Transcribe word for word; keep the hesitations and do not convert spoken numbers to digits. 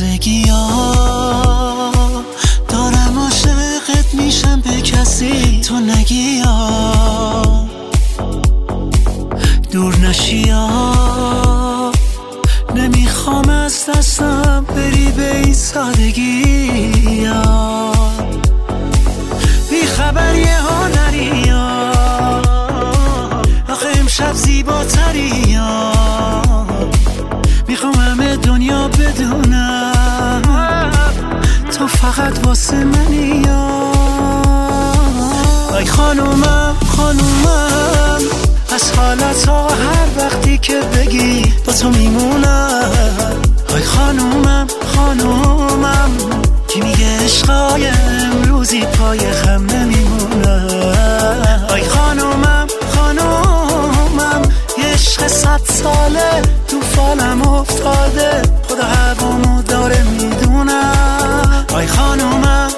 تازگی ها دارم عاشقت میشم به کسی تو نگی ها دور نشی ها نمیخوام از دستم بری به این سادگی ها بی خبری ها نری ها آخه امشب زیباتری ها میخوام همه دنیا بدونم تو فقط واسه منی ها ای خانومم خانومم از حالت ها هر وقتی که بگی با تو میمونم ای خانومم خانومم کی میگه عشقای امروزی پای